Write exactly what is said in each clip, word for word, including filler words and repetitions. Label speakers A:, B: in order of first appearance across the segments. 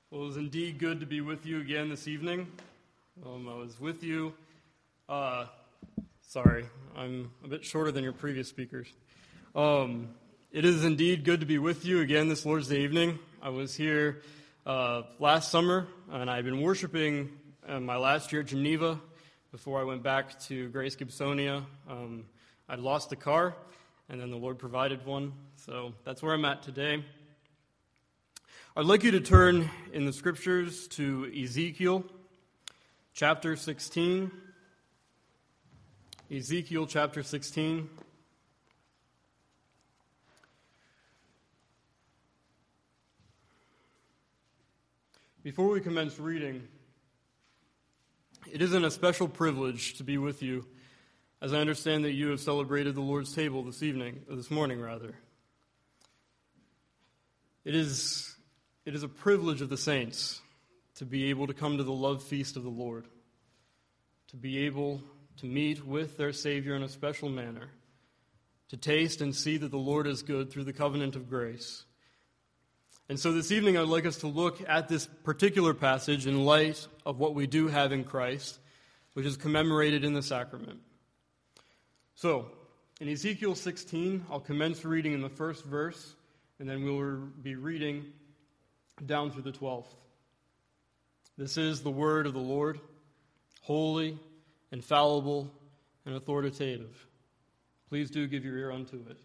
A: Well, it was indeed good to be with you again this evening. Um, I was with you. Uh, sorry, I'm a bit shorter than your previous speakers. Um, it is indeed good to be with you again this Lord's Day evening. I was here uh, last summer, and I've been worshiping uh, my last year at Geneva before I went back to Grace Gibsonia. Um, I'd lost the car, and then the Lord provided one, so that's where I'm at today. I'd like you to turn in the Scriptures to Ezekiel chapter sixteen. Ezekiel chapter sixteen. Before we commence reading, it isn't a special privilege to be with you, as I understand that you have celebrated the Lord's table this evening, or this morning rather. It is It is a privilege of the saints to be able to come to the love feast of the Lord, to be able to meet with their Savior in a special manner, to taste and see that the Lord is good through the covenant of grace. And so this evening I'd like us to look at this particular passage in light of what we do have in Christ, which is commemorated in the sacrament. So, in Ezekiel sixteen, I'll commence reading in the first verse, and then we'll be reading down through the twelfth. This is the word of the Lord, holy, infallible, and authoritative. Please do give your ear unto it.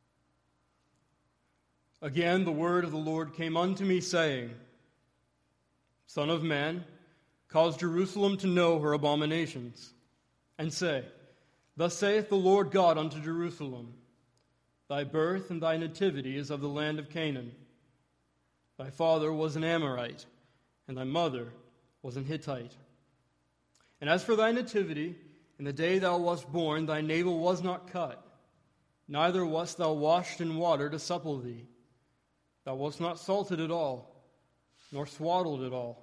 A: Again, the word of the Lord came unto me, saying, Son of man, cause Jerusalem to know her abominations, and say, Thus saith the Lord God unto Jerusalem, Thy birth and thy nativity is of the land of Canaan. Thy father was an Amorite, and thy mother was an Hittite. And as for thy nativity, in the day thou wast born, thy navel was not cut, neither wast thou washed in water to supple thee. Thou wast not salted at all, nor swaddled at all.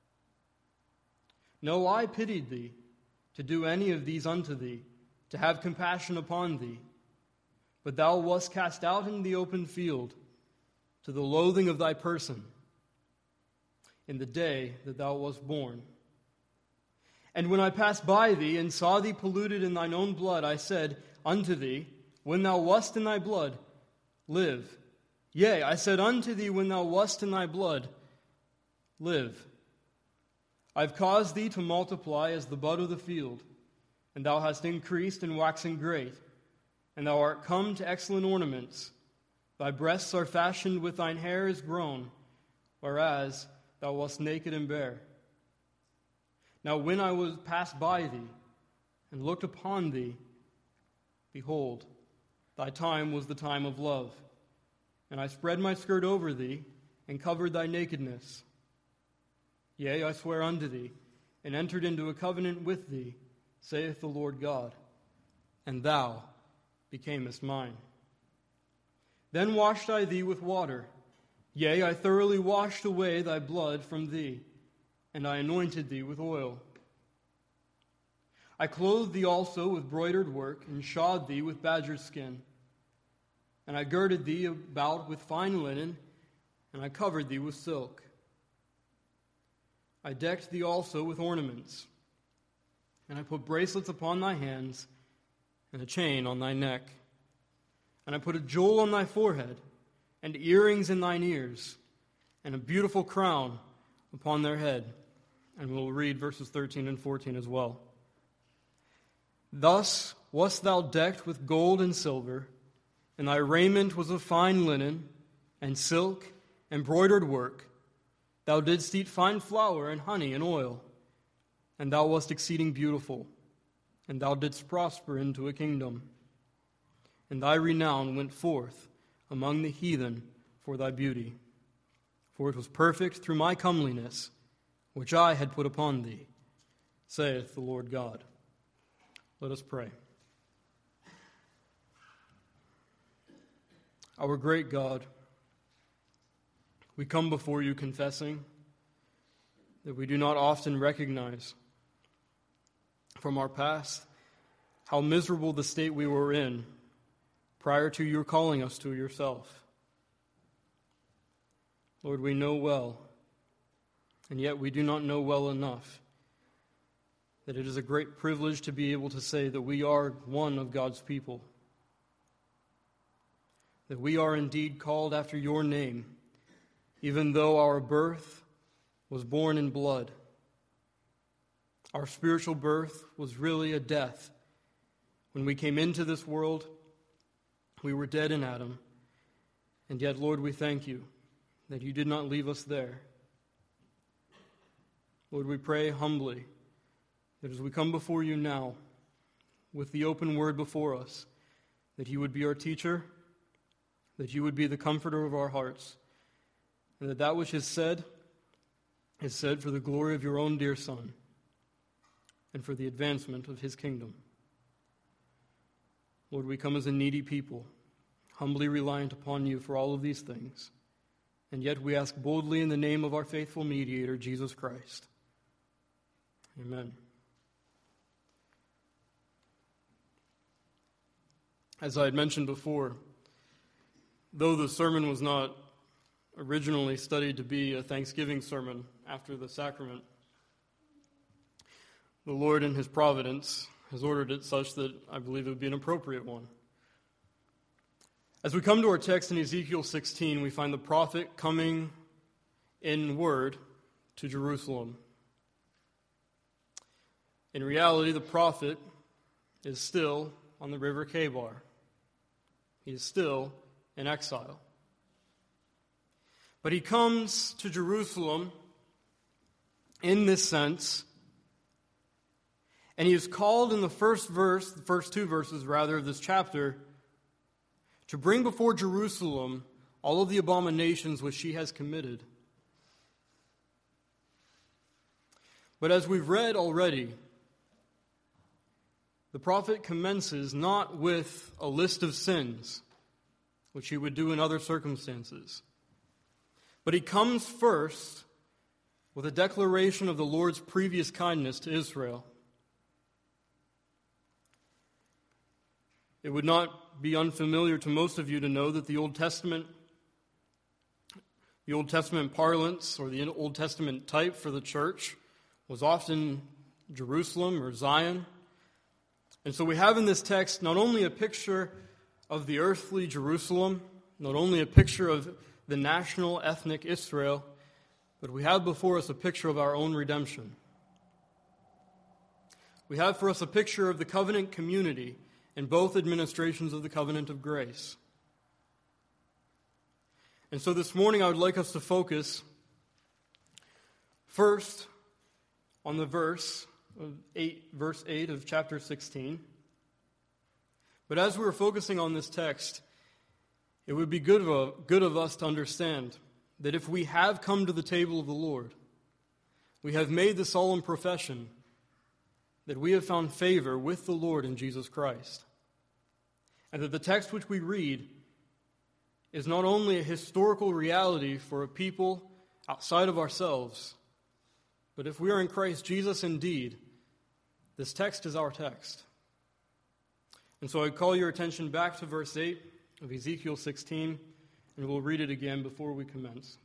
A: No, I pitied thee, to do any of these unto thee, to have compassion upon thee. But thou wast cast out in the open field, to the loathing of thy person, in the day that thou wast born. And when I passed by thee, and saw thee polluted in thine own blood, I said unto thee, when thou wast in thy blood, live. Yea, I said unto thee, when thou wast in thy blood, live. I have caused thee to multiply as the bud of the field, and thou hast increased and waxen great, and thou art come to excellent ornaments. Thy breasts are fashioned with thine hair is grown, whereas thou wast naked and bare. Now when I was passed by thee, and looked upon thee, behold, thy time was the time of love. And I spread my skirt over thee, and covered thy nakedness. Yea, I swear unto thee, and entered into a covenant with thee, saith the Lord God, and thou becamest mine. Then washed I thee with water. Yea, I thoroughly washed away thy blood from thee, and I anointed thee with oil. I clothed thee also with broidered work, and shod thee with badger skin. And I girded thee about with fine linen, and I covered thee with silk. I decked thee also with ornaments, and I put bracelets upon thy hands, and a chain on thy neck. And I put a jewel on thy forehead, and earrings in thine ears, and a beautiful crown upon their head. And we'll read verses thirteen and fourteen as well. Thus wast thou decked with gold and silver, and thy raiment was of fine linen, and silk, and broidered work. Thou didst eat fine flour, and honey, and oil. And thou wast exceeding beautiful, and thou didst prosper into a kingdom. And thy renown went forth among the heathen for thy beauty. For it was perfect through my comeliness, which I had put upon thee, saith the Lord God. Let us pray. Our great God, we come before you confessing that we do not often recognize from our past how miserable the state we were in prior to your calling us to yourself. Lord, we know well and yet we do not know well enough that it is a great privilege to be able to say that we are one of God's people, that we are indeed called after your name, even though our birth was born in blood. Our spiritual birth was really a death. When we came into this world, we were dead in Adam, and yet, Lord, we thank you that you did not leave us there. Lord, we pray humbly that as we come before you now, with the open word before us, that you would be our teacher, that you would be the comforter of our hearts, and that that which is said is said for the glory of your own dear Son and for the advancement of his kingdom. Lord, we come as a needy people, humbly reliant upon you for all of these things, and yet we ask boldly in the name of our faithful mediator, Jesus Christ. Amen. As I had mentioned before, though the sermon was not originally studied to be a Thanksgiving sermon after the sacrament, the Lord in his providence has ordered it such that I believe it would be an appropriate one. As we come to our text in Ezekiel sixteen, we find the prophet coming in word to Jerusalem. In reality, the prophet is still on the river Chebar. He is still in exile. But he comes to Jerusalem in this sense, and he is called in the first verse, the first two verses rather of this chapter, to bring before Jerusalem all of the abominations which she has committed. But as we've read already, the prophet commences not with a list of sins, which he would do in other circumstances, but he comes first with a declaration of the Lord's previous kindness to Israel. It would not be unfamiliar to most of you to know that the Old Testament, the Old Testament parlance or the Old Testament type for the church was often Jerusalem or Zion. And so we have in this text not only a picture of the earthly Jerusalem, not only a picture of the national ethnic Israel, but we have before us a picture of our own redemption. We have for us a picture of the covenant community in both administrations of the covenant of grace. And so this morning I would like us to focus first on the verse of eight, verse eight of chapter sixteen. But as we're focusing on this text, it would be good of, good of us to understand that if we have come to the table of the Lord, we have made the solemn profession that we have found favor with the Lord in Jesus Christ, and that the text which we read is not only a historical reality for a people outside of ourselves, but if we are in Christ Jesus indeed, this text is our text. And so I call your attention back to verse eight of Ezekiel sixteen, and we'll read it again before we commence.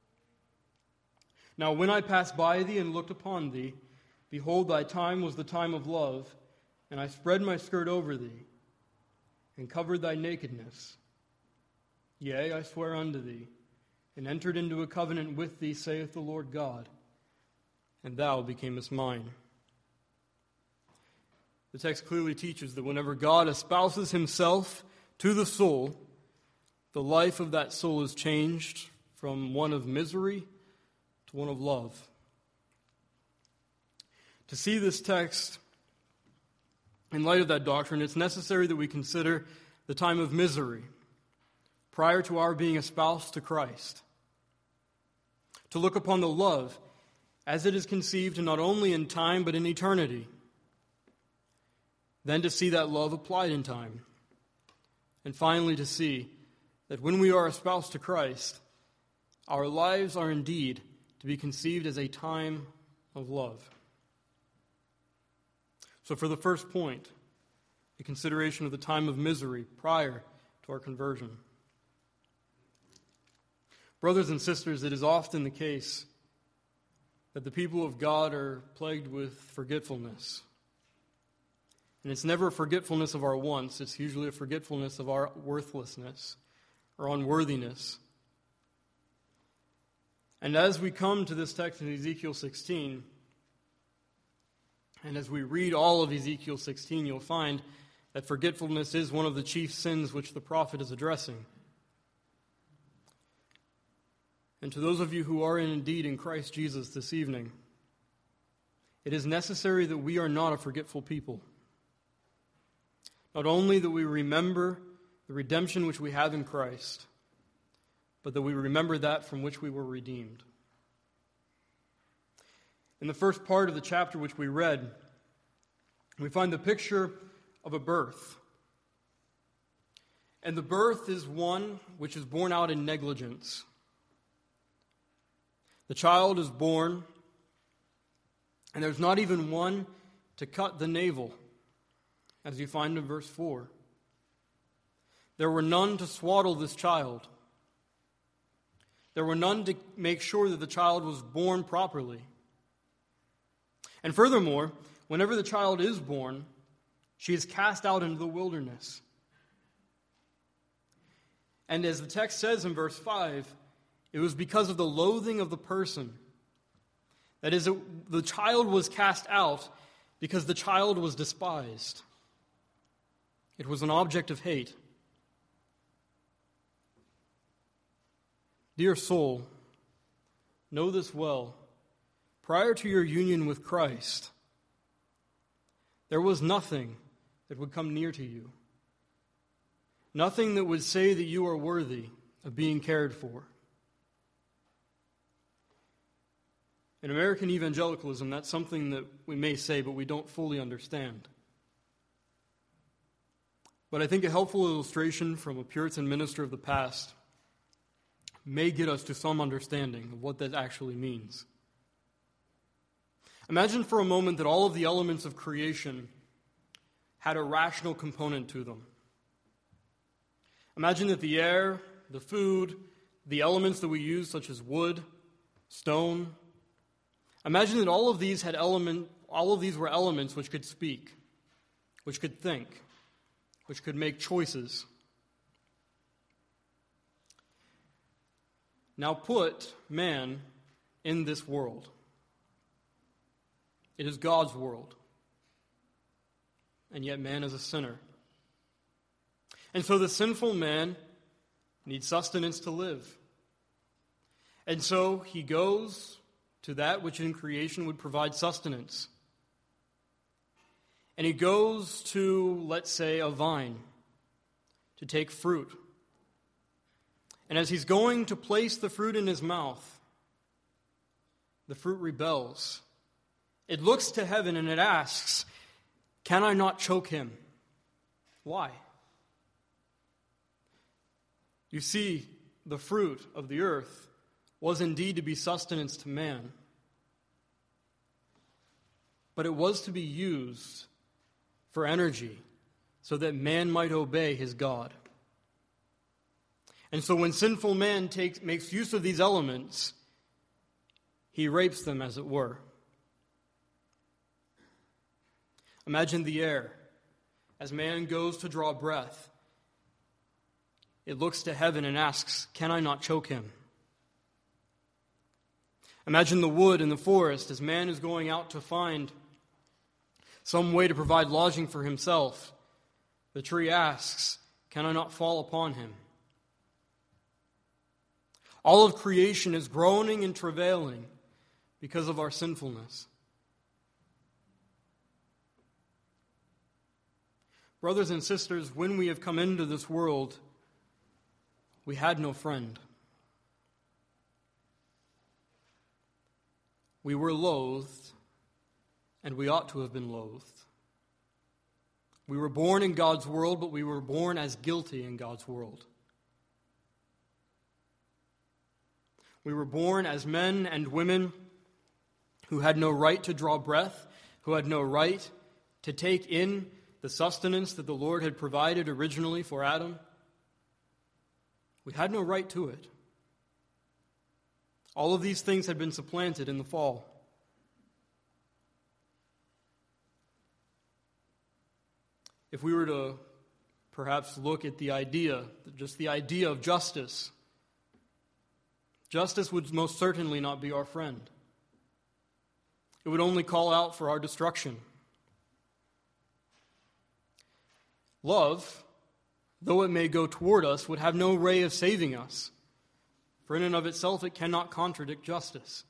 A: Now when I passed by thee and looked upon thee, behold, thy time was the time of love, and I spread my skirt over thee, and covered thy nakedness. Yea, I swear unto thee, and entered into a covenant with thee, saith the Lord God, and thou becamest mine. The text clearly teaches that whenever God espouses himself to the soul, the life of that soul is changed from one of misery to one of love. To see this text in light of that doctrine, it's necessary that we consider the time of misery prior to our being espoused to Christ. To look upon the love as it is conceived not only in time but in eternity. Then to see that love applied in time. And finally to see that when we are espoused to Christ, our lives are indeed to be conceived as a time of love. So for the first point, the consideration of the time of misery prior to our conversion. Brothers and sisters, it is often the case that the people of God are plagued with forgetfulness. And it's never a forgetfulness of our wants, it's usually a forgetfulness of our worthlessness or unworthiness. And as we come to this text in Ezekiel sixteen, and as we read all of Ezekiel sixteen, you'll find that forgetfulness is one of the chief sins which the prophet is addressing. And to those of you who are indeed in Christ Jesus this evening, it is necessary that we are not a forgetful people. Not only that we remember the redemption which we have in Christ, but that we remember that from which we were redeemed. In the first part of the chapter which we read, we find the picture of a birth. And the birth is one which is born out in negligence. The child is born, and there's not even one to cut the navel, as you find in verse four. There were none to swaddle this child. There were none to make sure that the child was born properly. And furthermore, whenever the child is born, she is cast out into the wilderness. And as the text says in verse five, it was because of the loathing of the person. That is, it, the child was cast out because the child was despised. It was an object of hate. Dear soul, know this well. Prior to your union with Christ, there was nothing that would come near to you. Nothing that would say that you are worthy of being cared for. In American evangelicalism, that's something that we may say, but we don't fully understand. But I think a helpful illustration from a Puritan minister of the past may get us to some understanding of what that actually means. Imagine for a moment that all of the elements of creation had a rational component to them. Imagine that the air, the food, the elements that we use, such as wood, stone, imagine that all of these had element, all of these were elements which could speak, which could think, which could make choices. Now put man in this world. It is God's world. And yet man is a sinner. And so the sinful man needs sustenance to live. And so he goes to that which in creation would provide sustenance. And he goes to, let's say, a vine to take fruit. And as he's going to place the fruit in his mouth, the fruit rebels. It looks to heaven and it asks, "Can I not choke him?" Why? You see, the fruit of the earth was indeed to be sustenance to man. But it was to be used for energy so that man might obey his God. And so when sinful man takes, makes use of these elements, he rapes them, as it were. Imagine the air. As man goes to draw breath, it looks to heaven and asks, "Can I not choke him?" Imagine the wood in the forest as man is going out to find some way to provide lodging for himself. The tree asks, "Can I not fall upon him?" All of creation is groaning and travailing because of our sinfulness. Brothers and sisters, when we have come into this world, we had no friend. We were loathed, and we ought to have been loathed. We were born in God's world, but we were born as guilty in God's world. We were born as men and women who had no right to draw breath, who had no right to take in the sustenance that the Lord had provided originally for Adam. We had no right to it. All of these things had been supplanted in the fall. if we were to perhaps look at the idea, just the idea of justice, justice would most certainly not be our friend. It would only call out for our destruction. Love, though it may go toward us, would have no ray of saving us, for in and of itself it cannot contradict justice.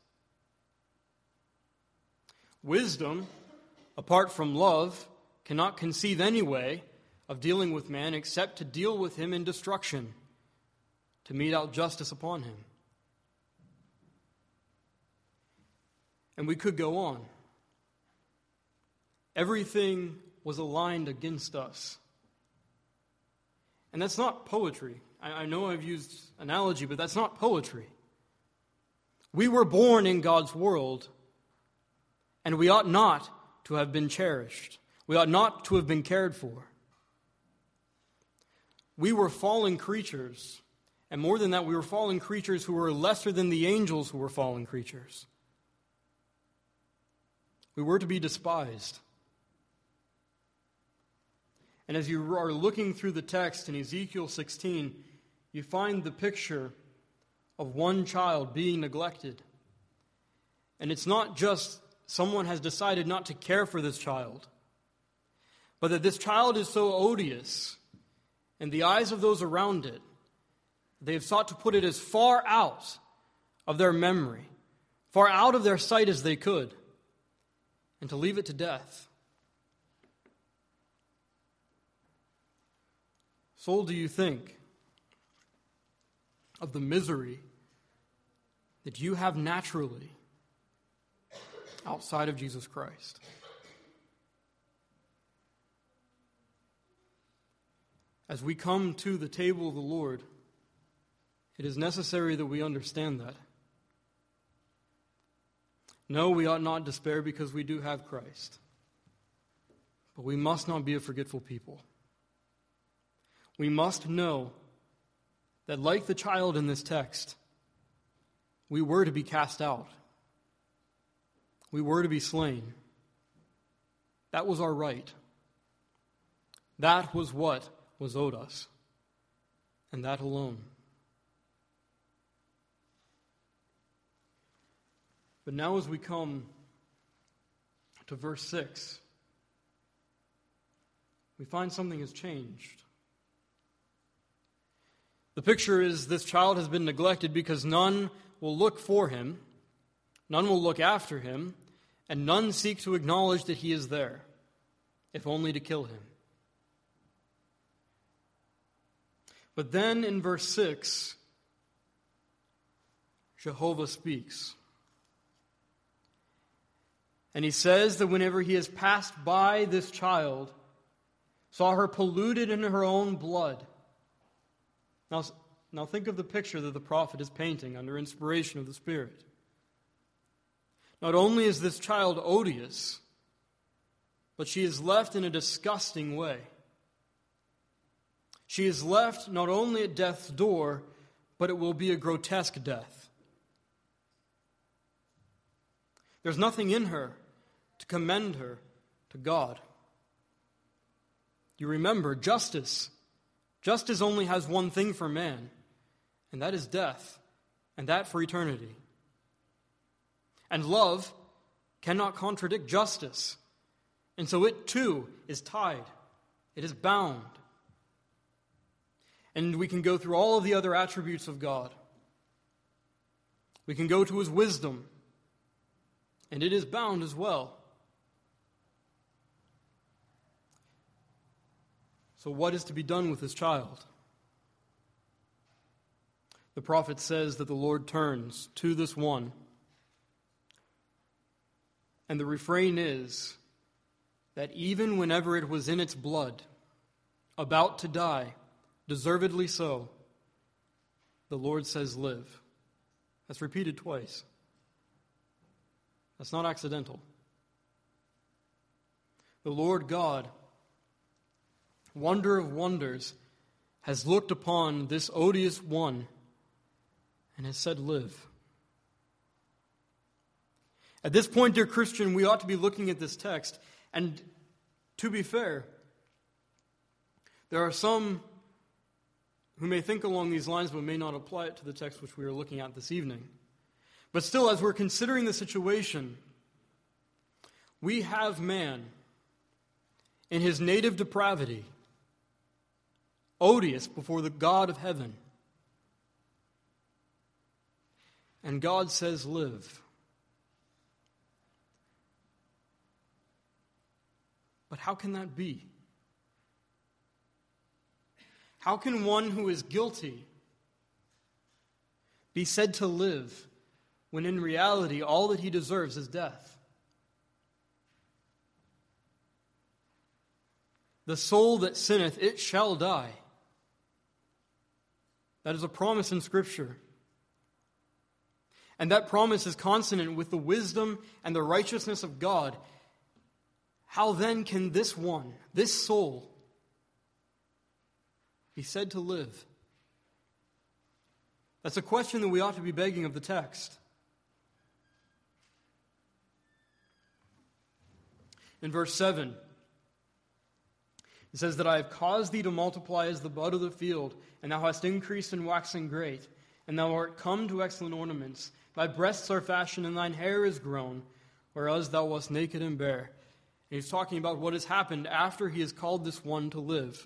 A: Wisdom, apart from love, cannot conceive any way of dealing with man except to deal with him in destruction, to mete out justice upon him. And we could go on. Everything was aligned against us. And that's not poetry. I, I know I've used analogy, but that's not poetry. We were born in God's world, and we ought not to have been cherished. We ought not to have been cared for. We were fallen creatures, and more than that, we were fallen creatures who were lesser than the angels who were fallen creatures. We were to be despised. And as you are looking through the text in Ezekiel sixteen, you find the picture of one child being neglected. And it's not just someone has decided not to care for this child, but that this child is so odious in the eyes of those around it, they have sought to put it as far out of their memory, far out of their sight as they could, and to leave it to death. Soul, do you think of the misery that you have naturally outside of Jesus Christ? As we come to the table of the Lord, it is necessary that we understand that. No, we ought not despair because we do have Christ. But we must not be a forgetful people. We must know that, like the child in this text, we were to be cast out. We were to be slain. That was our right. That was what was owed us, and that alone. But now as we come to verse six, we find something has changed. The picture is this child has been neglected because none will look for him, none will look after him, and none seek to acknowledge that he is there, if only to kill him. But then in verse six, Jehovah speaks. And he says that whenever he has passed by this child, saw her polluted in her own blood. Now, now think of the picture that the prophet is painting under inspiration of the Spirit. Not only is this child odious, but she is left in a disgusting way. She is left not only at death's door, but it will be a grotesque death. There's nothing in her to commend her to God. You remember, justice. Justice only has one thing for man, and that is death, and that for eternity. And love cannot contradict justice, and so it too is tied. It is bound. And we can go through all of the other attributes of God. We can go to his wisdom, and it is bound as well. So what is to be done with this child? The prophet says that the Lord turns to this one, and the refrain is that even whenever it was in its blood, about to die, deservedly so, the Lord says, live. That's repeated twice. That's not accidental. The Lord God, wonder of wonders, has looked upon this odious one and has said, live. At this point, dear Christian, we ought to be looking at this text, and to be fair, There are some who may think along these lines but may not apply it to the text which we are looking at this evening. But still, as we're considering the situation, we have man in his native depravity, odious before the God of heaven. And God says, live. But how can that be? How can one who is guilty be said to live when in reality all that he deserves is death? The soul that sinneth, it shall die. That is a promise in Scripture. And that promise is consonant with the wisdom and the righteousness of God. How then can this one, this soul, be said to live? That's a question that we ought to be begging of the text. In verse seven, it says that I have caused thee to multiply as the bud of the field, and thou hast increased and waxen great, and thou art come to excellent ornaments. Thy breasts are fashioned, and thine hair is grown, whereas thou wast naked and bare. And he's talking about what has happened after he has called this one to live.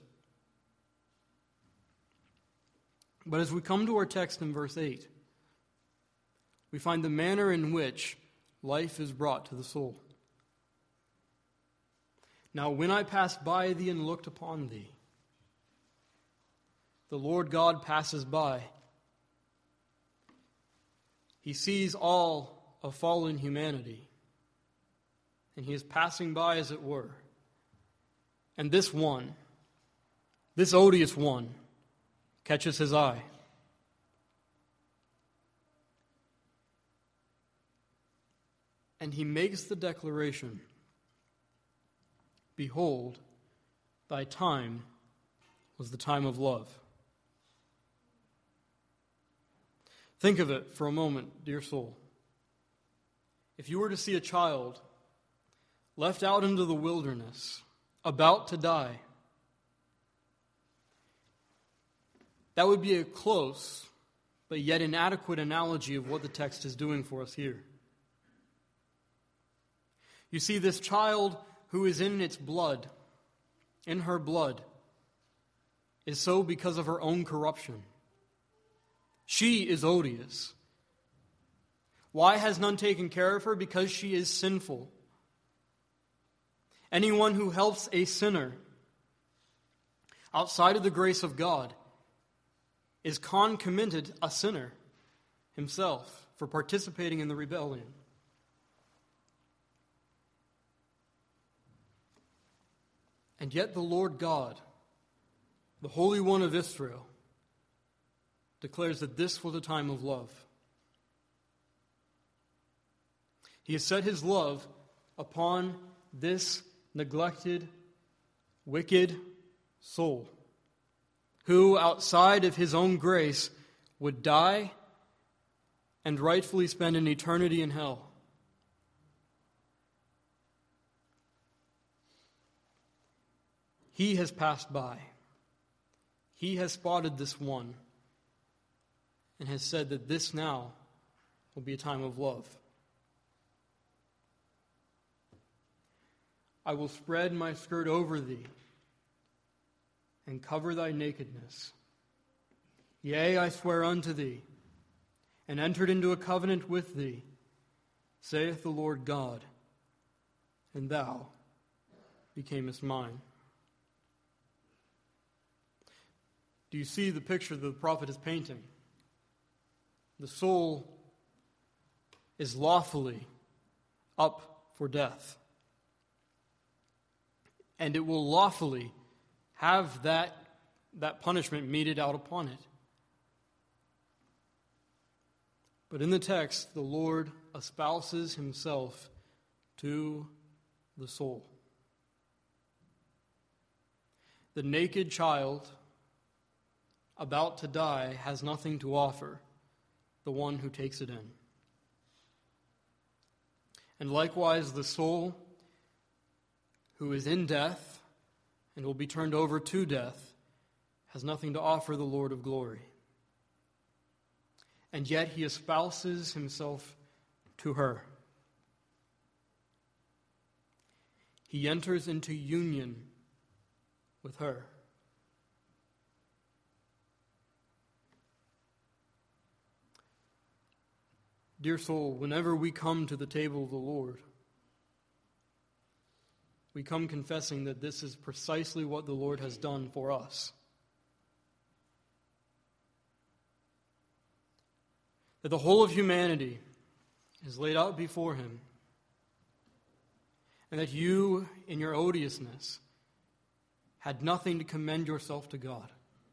A: But as we come to our text in verse eight, we find the manner in which life is brought to the soul. Now when I passed by thee and looked upon thee, the Lord God passes by. He sees all of fallen humanity, and he is passing by, as it were. And this one, this odious one, catches his eye. And he makes the declaration, behold, thy time was the time of love. Think of it for a moment, dear soul. If you were to see a child left out into the wilderness, about to die, that would be a close but yet inadequate analogy of what the text is doing for us here. You see, this child who is in its blood, in her blood, is so because of her own corruption. She is odious. Why has none taken care of her? Because she is sinful. Anyone who helps a sinner outside of the grace of God is concomitant a sinner himself for participating in the rebellion. And yet the Lord God, the Holy One of Israel, declares that this was a time of love. He has set his love upon this neglected, wicked soul, who outside of his own grace would die and rightfully spend an eternity in hell. He has passed by. He has spotted this one and has said that this now will be a time of love. I will spread my skirt over thee and cover thy nakedness. Yea, I swear unto thee, and entered into a covenant with thee, saith the Lord God, and thou becamest mine. Do you see the picture that the prophet is painting? The soul is lawfully up for death. And it will lawfully have that, that punishment meted out upon it. But in the text, the Lord espouses himself to the soul. The naked child about to die has nothing to offer the one who takes it in. And likewise, the soul who is in death and will be turned over to death has nothing to offer the Lord of glory. And yet he espouses himself to her. He enters into union with her. Dear soul, whenever we come to the table of the Lord, we come confessing that this is precisely what the Lord has done for us. That the whole of humanity is laid out before him, and that you, in your odiousness, had nothing to commend yourself to God.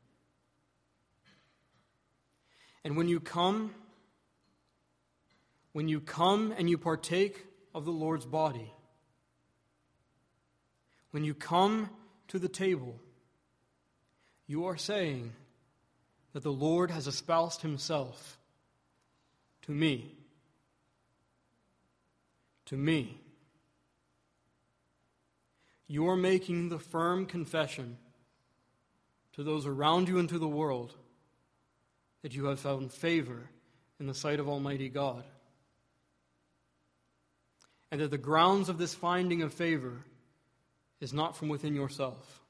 A: And when you come, when you come and you partake of the Lord's body, when you come to the table, you are saying that the Lord has espoused himself to me. To me. You are making the firm confession to those around you and to the world that you have found favor in the sight of Almighty God. And that the grounds of this finding of favor is not from within yourself.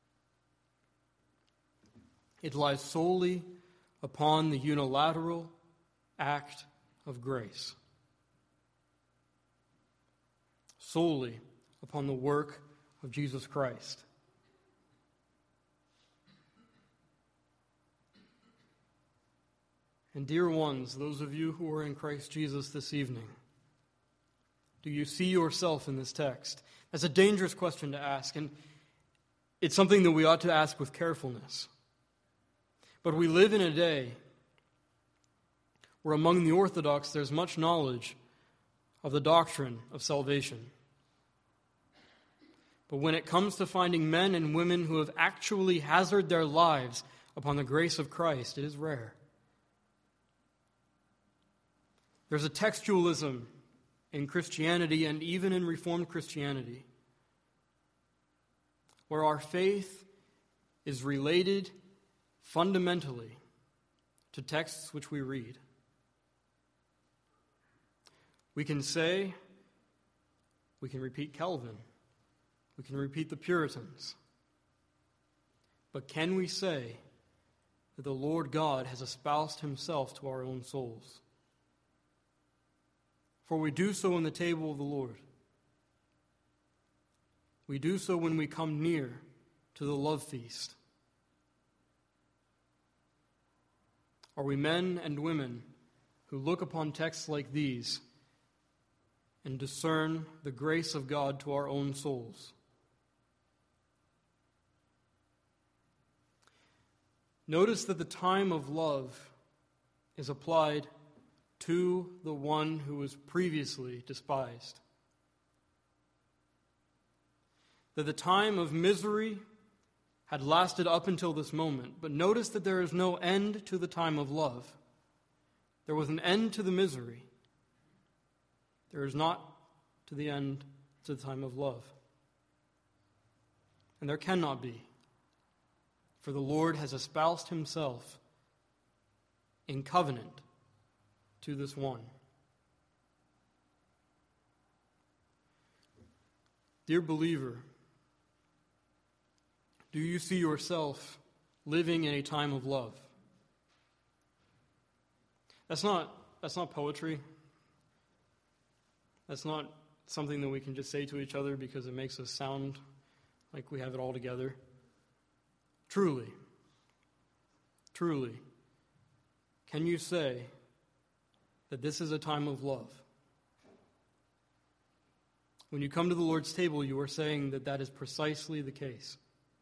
A: It lies solely upon the unilateral act of grace. Solely upon the work of Jesus Christ. And dear ones, those of you who are in Christ Jesus this evening, do you see yourself in this text? That's a dangerous question to ask, and it's something that we ought to ask with carefulness. But we live in a day where among the Orthodox there's much knowledge of the doctrine of salvation. But when it comes to finding men and women who have actually hazarded their lives upon the grace of Christ, it is rare. There's a textualism in Christianity and even in Reformed Christianity where our faith is related fundamentally to texts which we read. We can say, we can repeat Calvin, we can repeat the Puritans, but can we say that the Lord God has espoused himself to our own souls? For we do so in the table of the Lord. We do so when we come near to the love feast. Are we men and women who look upon texts like these and discern the grace of God to our own souls? Notice that the time of love is applied to the one who was previously despised. That the time of misery had lasted up until this moment, but notice that there is no end to the time of love. There was an end to the misery. There is not to the end to the time of love. And there cannot be, for the Lord has espoused himself in covenant to this one. Dear believer, do you see yourself living in a time of love? That's not, that's not poetry. That's not something that we can just say to each other because it makes us sound like we have it all together. Truly, truly, can you say that this is a time of love? When you come to the Lord's table, you are saying that that is precisely the case.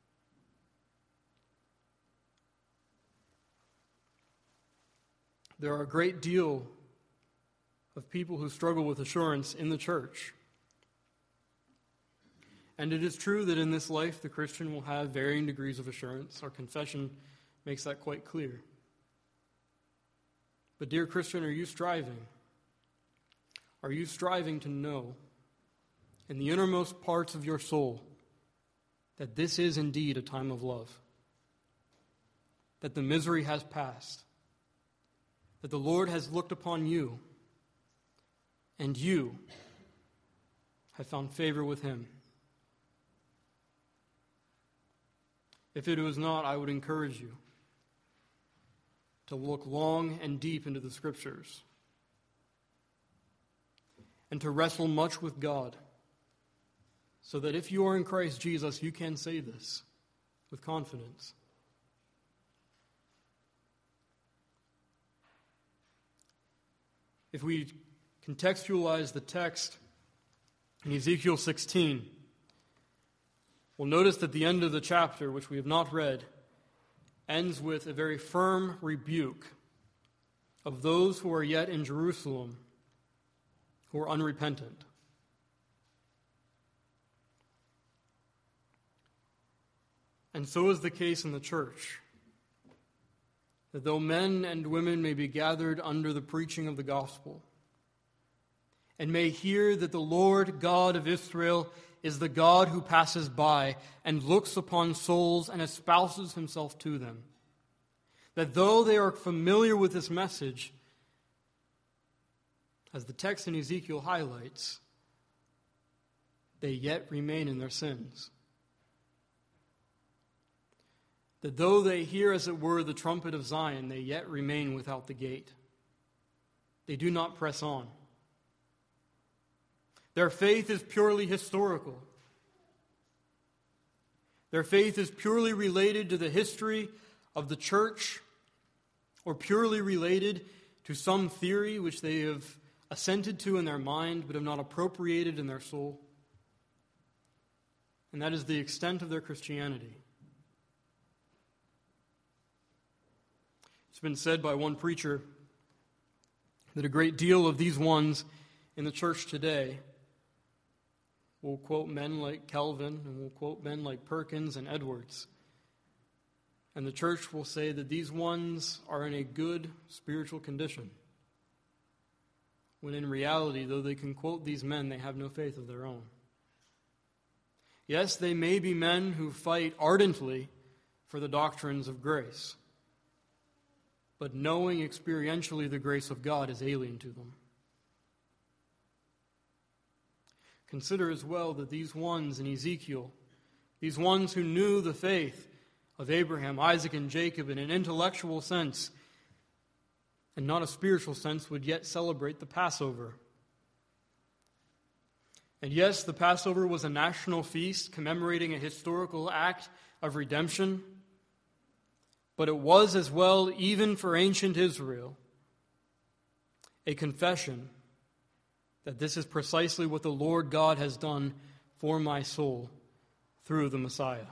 A: There are a great deal of people who struggle with assurance in the church. And it is true that in this life the Christian will have varying degrees of assurance. Our confession makes that quite clear. But dear Christian, are you striving? Are you striving to know in the innermost parts of your soul that this is indeed a time of love? that the misery has passed, that the Lord has looked upon you, and you have found favor with him. If it was not, I would encourage you to look long and deep into the Scriptures and to wrestle much with God, so that if you are in Christ Jesus, you can say this with confidence. If we contextualize the text in Ezekiel sixteen, we'll notice that the end of the chapter, which we have not read, ends with a very firm rebuke of those who are yet in Jerusalem, who are unrepentant. And so is the case in the church, that though men and women may be gathered under the preaching of the gospel, and may hear that the Lord God of Israel is the God who passes by and looks upon souls and espouses himself to them, that though they are familiar with this message, as the text in Ezekiel highlights, they yet remain in their sins. That though they hear, as it were, the trumpet of Zion, they yet remain without the gate. They do not press on. Their faith is purely historical. Their faith is purely related to the history of the church, or purely related to some theory which they have assented to in their mind but have not appropriated in their soul. And that is the extent of their Christianity. It's been said by one preacher that a great deal of these ones in the church today will quote men like Calvin, and will quote men like Perkins and Edwards. And the church will say that these ones are in a good spiritual condition, when in reality, though they can quote these men, they have no faith of their own. Yes, they may be men who fight ardently for the doctrines of grace, but knowing experientially the grace of God is alien to them. Consider as well that these ones in Ezekiel, these ones who knew the faith of Abraham, Isaac, and Jacob in an intellectual sense and not a spiritual sense, would yet celebrate the Passover. And yes, the Passover was a national feast commemorating a historical act of redemption, but it was as well, even for ancient Israel, a confession that this is precisely what the Lord God has done for my soul through the Messiah.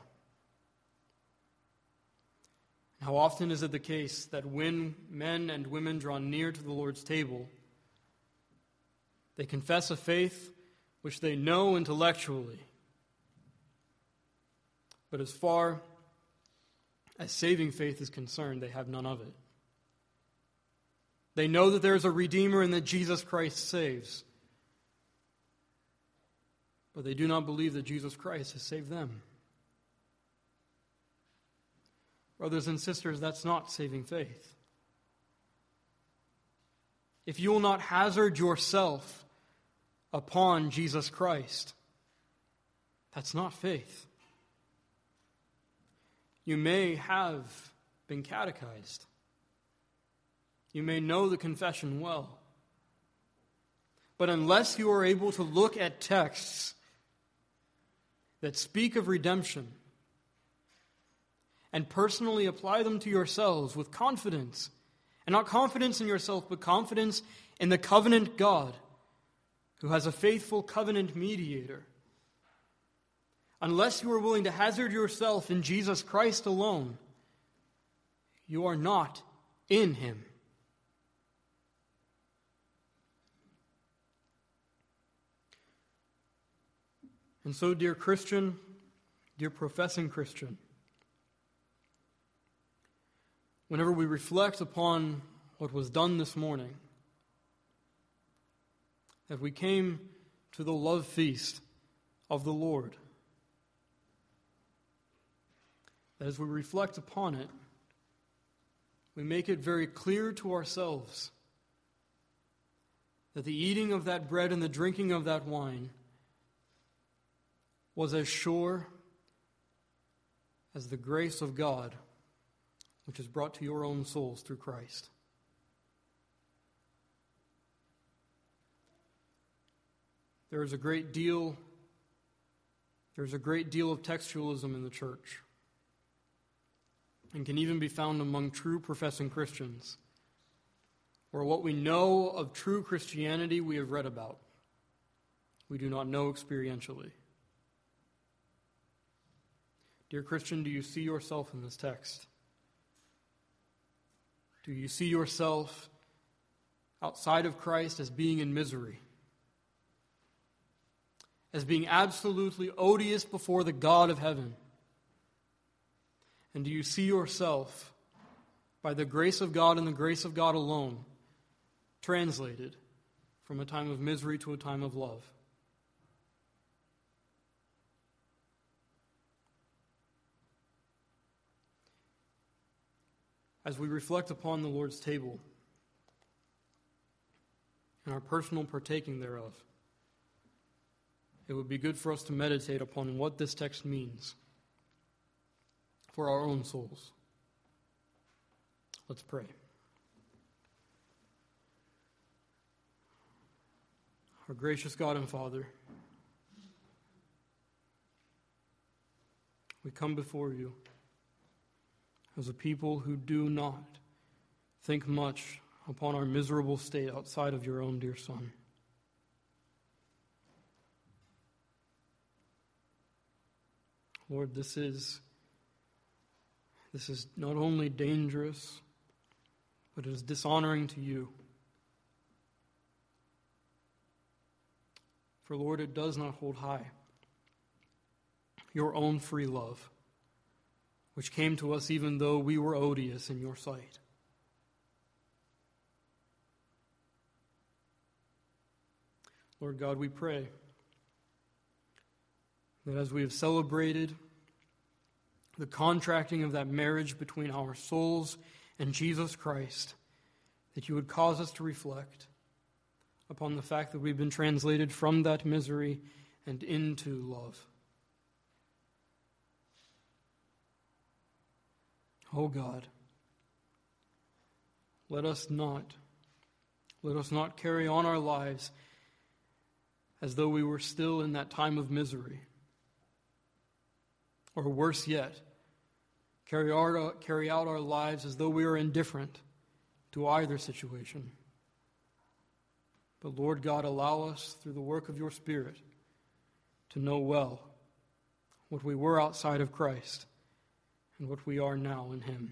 A: How often is it the case that when men and women draw near to the Lord's table, they confess a faith which they know intellectually, but as far as saving faith is concerned, they have none of it. They know that there is a Redeemer and that Jesus Christ saves, but they do not believe that Jesus Christ has saved them. Brothers and sisters, that's not saving faith. If you will not hazard yourself upon Jesus Christ, that's not faith. You may have been catechized. You may know the confession well. But unless you are able to look at texts that speak of redemption and personally apply them to yourselves with confidence, and not confidence in yourself, but confidence in the covenant God, who has a faithful covenant mediator, unless you are willing to hazard yourself in Jesus Christ alone, you are not in Him. And so, dear Christian, dear professing Christian, whenever we reflect upon what was done this morning, that we came to the love feast of the Lord, that as we reflect upon it, we make it very clear to ourselves that the eating of that bread and the drinking of that wine was as sure as the grace of God, which is brought to your own souls through Christ. There is a great deal, there's a great deal of textualism in the church, and can even be found among true professing Christians, where what we know of true Christianity we have read about. We do not know experientially. Dear Christian, do you see yourself in this text? Do you see yourself outside of Christ as being in misery? As being absolutely odious before the God of heaven? And do you see yourself, by the grace of God and the grace of God alone, translated from a time of misery to a time of love? As we reflect upon the Lord's table and our personal partaking thereof, it would be good for us to meditate upon what this text means for our own souls. Let's pray. Our gracious God and Father, we come before you as a people who do not think much upon our miserable state outside of your own dear Son. Lord, this is, this is not only dangerous, but it is dishonoring to you. For, Lord, it does not hold high your own free love, which came to us even though we were odious in your sight. Lord God, we pray that as we have celebrated the contracting of that marriage between our souls and Jesus Christ, that you would cause us to reflect upon the fact that we've been translated from that misery and into love. Oh God, let us not, let us not carry on our lives as though we were still in that time of misery. Or worse yet, carry out, carry out our lives as though we are indifferent to either situation. But Lord God, allow us, through the work of your Spirit, to know well what we were outside of Christ and what we are now in him.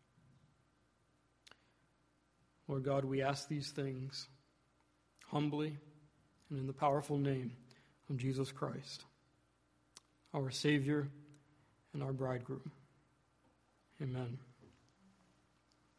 A: Lord God, we ask these things humbly and in the powerful name of Jesus Christ, our Savior and our bridegroom. Amen.